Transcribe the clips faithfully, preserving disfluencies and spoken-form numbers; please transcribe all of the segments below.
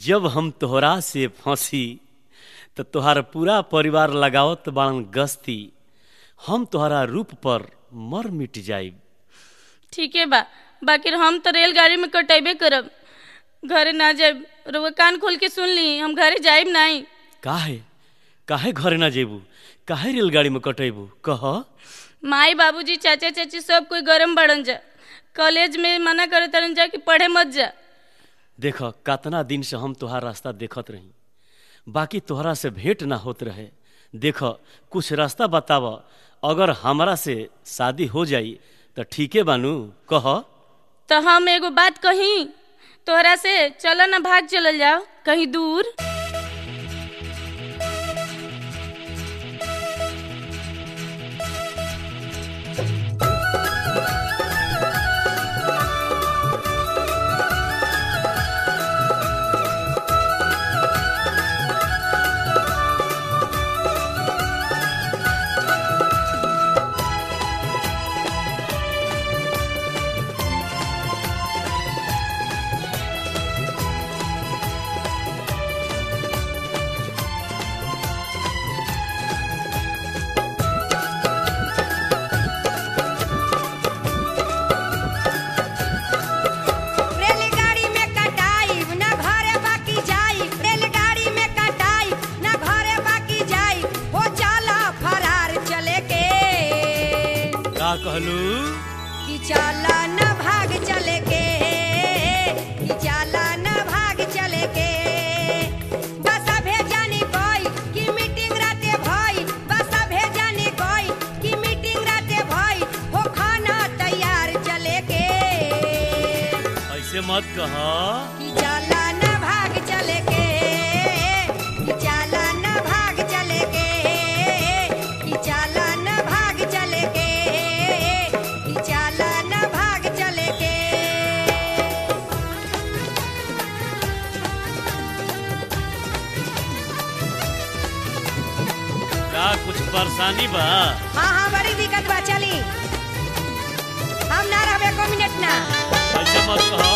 जब हम तोहरा से फंसी तो तोहार पूरा परिवार लगावत बाण गस्ती, हम तोहरा रूप पर मर मिट जाइब। ठीक है बा, बाकी हम तो रेलगाड़ी में कटेबे करब, घरे ना जाइब। रुआ कान खोल के सुन ली, हम घरे जाइब नहीं। काहे काहे घरे ना जेबू, काहे रेलगाड़ी में कटेबू कह। माई बाबूजी चाचा चाची सब कोई गरम बढ़न जा, कॉलेज में मना करे तरन जा कि पढ़े मत जा। देख कितना दिन से हम तोहार रास्ता देखत रही, बाकी तोहरा से भेंट ना होत रहे। देख कुछ रास्ता बताव, अगर हमरा से शादी हो जाई तो ठीके बानू कह। तो हम एगो बात कही, तोहरा से चल ना भाग चलल जाओ कहीं दूर। कहलू कि चला न भाग चले के, कि चला न भाग चले के, बस भेजानी कोई कि मीटिंग राते भई, बस भेजानी कोई कि मीटिंग राते भई, हो खाना तैयार चले के। ऐसे मत कह कि चला न भाग चले के, कि चला न भाग चले के, कि चला न भाग चले के, चला न भाग चले के। का कुछ परेशानी बा? हाँ हाँ बड़ी दिक्कत बा, चली हम ना रहबे एको मिनट ना। ऐसे मत कह।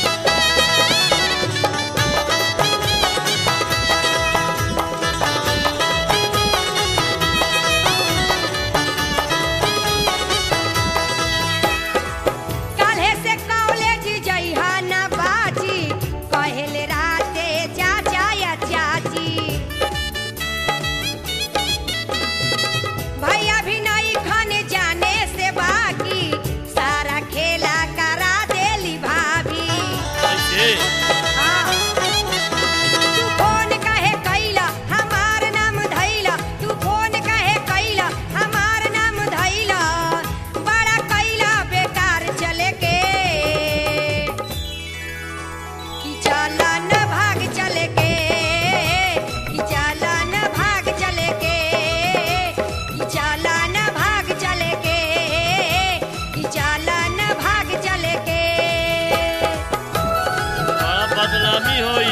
बदनामी होई,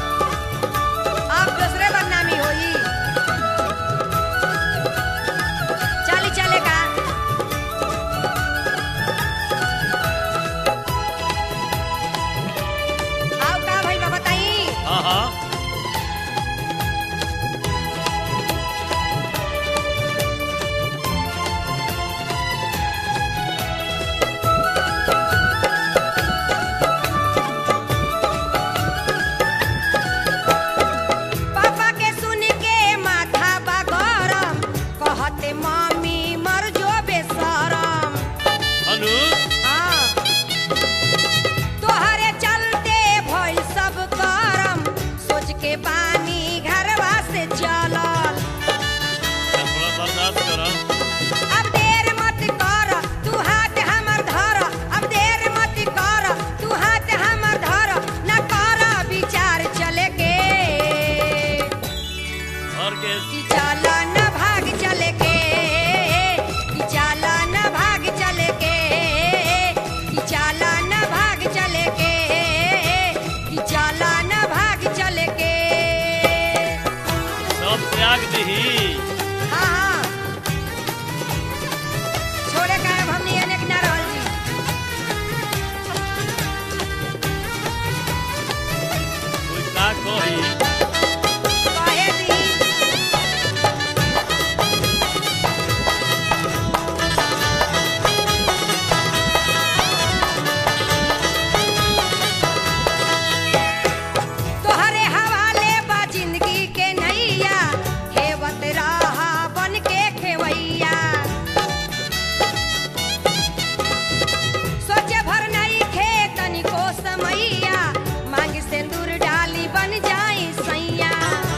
आप दूसरे बदनामी होई। चली चले का आओ का भाई बा बताई। हाँ हाँ कि चला न भाग चले के, कि चला न भाग चले के, कि चला न भाग चले के, कि चला न भाग चले के। सब त्याग दही। हाँ हाँ छोड़े का हमने अनेक ना रहल जी। कोई का कोई कहे दी तोहरे हवाले बा जिंदगी के नैया हेवत रहा बन के खेवैया सोचे भर नहीं खे तनिको समैया मांग सिंदूर डाली बन जाई सैया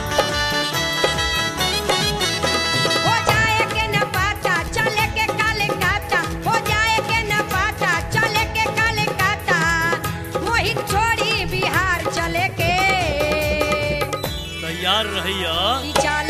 हो जाए के न पाता चले के काले काटा हो जाए के न पाता चले के काले काटा मोहित छोड़ी बिहार चले के तैयार रहिया ई चाल